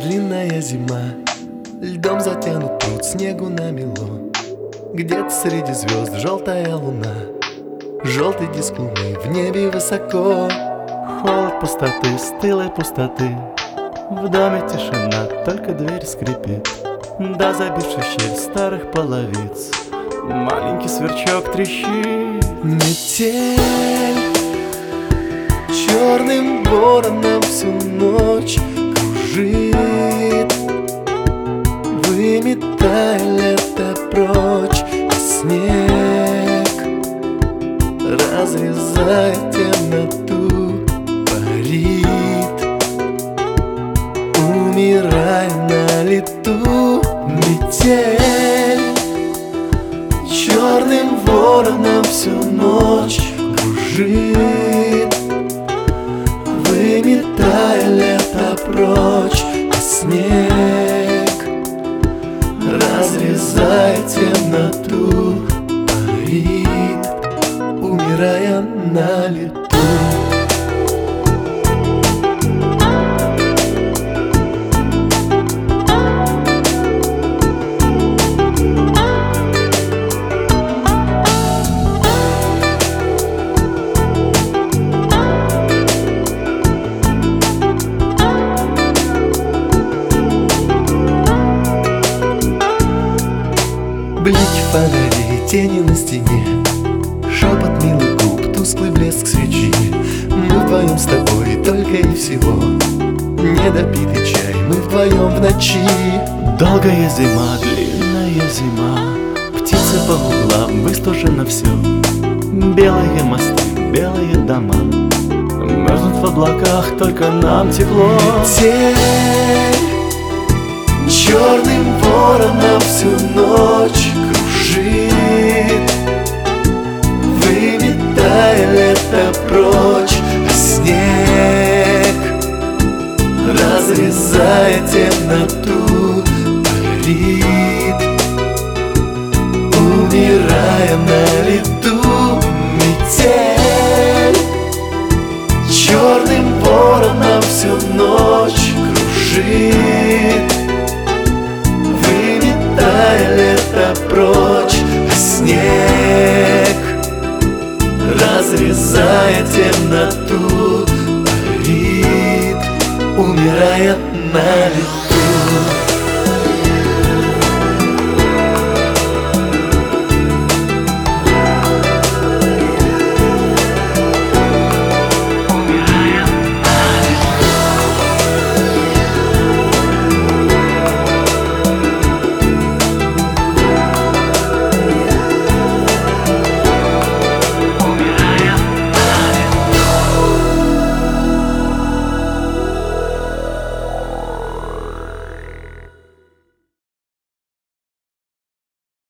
длинная зима, льдом затянут пруд, снегу намело. Где-то среди звезд желтая луна, желтый диск луны в небе высоко. Холод пустоты, стылой пустоты, в доме тишина, только дверь скрипит. Да забивший щель старых половиц, маленький сверчок трещит. Метель черным вороном всю ночь кружит, выметая лето прочь, а снег, разрезая темноту, парит, умирая на лету. Метель черным вороном всю ночь кружит, выметая лето прочь, а снег, разрезая темноту, парит, умирая на лету. Блики фонарей, тени на стене, шепот милых губ, тусклый блеск свечи. Мы вдвоем с тобой только и всего, недопитый чай, мы вдвоем в ночи. Долгая зима, длинная зима, птицы по углам, выстужено все. Белые мосты, белые дома, мерзнут в облаках, только нам тепло. Метель черным вороном всю ночь кружит, выметая лето прочь, а снег, разрезая темноту, парит, умирая на лету. Метель черным вороном всю ночь кружит, выметая лето прочь, а снег, разрезая темноту, парит, умирая на лету.